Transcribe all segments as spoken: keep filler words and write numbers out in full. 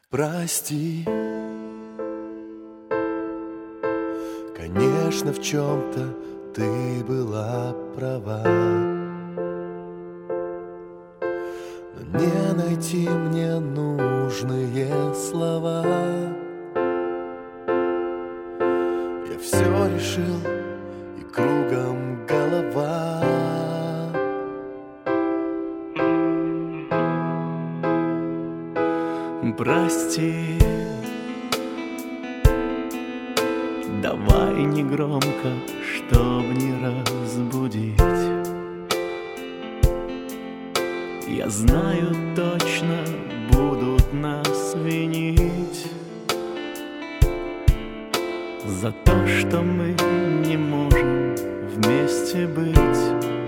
Прости, конечно, в чем-то ты была права, но не найти мне нужные слова. Я все решил, и кругом голова. Прости, давай не громко, чтоб не разбудить. Я знаю точно, будут нас винить за то, что мы не можем вместе быть,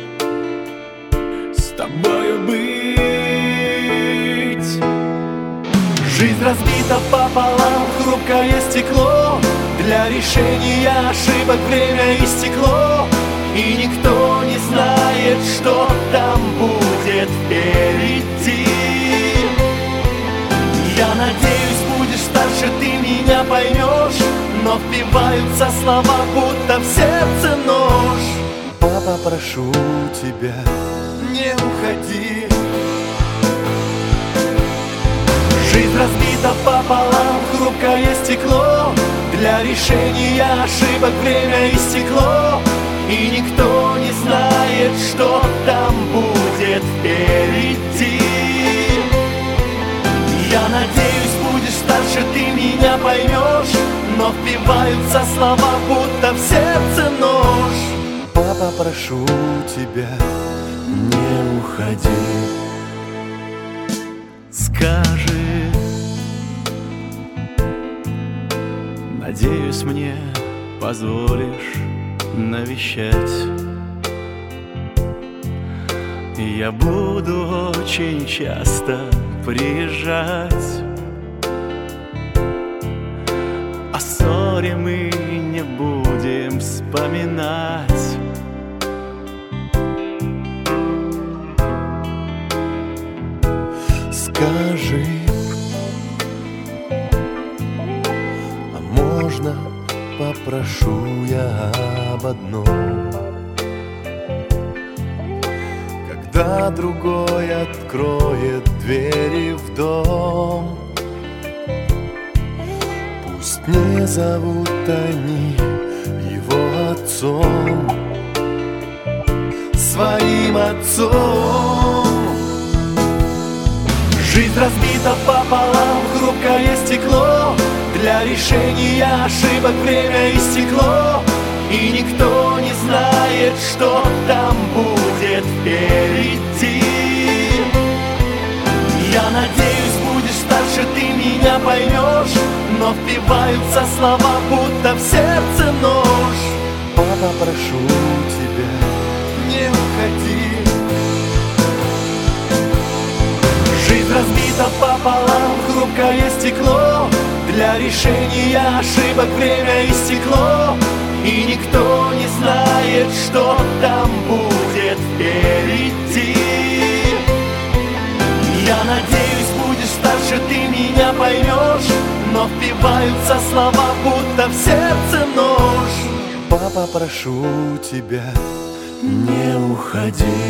с тобою быть. Жизнь разбита пополам, хрупкое стекло. Для решения ошибок время истекло, и никто не знает, что там будет впереди. Я надеюсь, будешь старше, ты меня поймешь, но впиваются слова, будто в сердце нож. Папа, прошу тебя, не уходи. Жизнь разбита пополам, хрупкое стекло. Для решения ошибок время истекло, и никто не знает, что там будет впереди. Я надеюсь, будешь старше, ты меня поймешь, но впиваются слова, будто в сердце нож. Папа, прошу тебя, не уходи. Скажи, надеюсь, мне позволишь навещать. Я буду очень часто приезжать. О ссоре мы не будем вспоминать. Скажи, а можно попрошу я об одном? Когда другой откроет двери в дом, пусть не зовут они его отцом, своим отцом. Жизнь разбита пополам, хрупкое стекло. Для решения ошибок время истекло, и никто не знает, что там будет впереди. Я надеюсь, будешь старше, ты меня поймешь, но впиваются слова, будто в сердце нож. Папа, прошу тебя, не уходи. Жизнь разбита пополам, хрупкое стекло. Для решения ошибок время истекло, и никто не знает, что там будет впереди. Я надеюсь, будешь старше, ты меня поймешь, но впиваются слова, будто в сердце нож. Папа, прошу тебя, не уходи.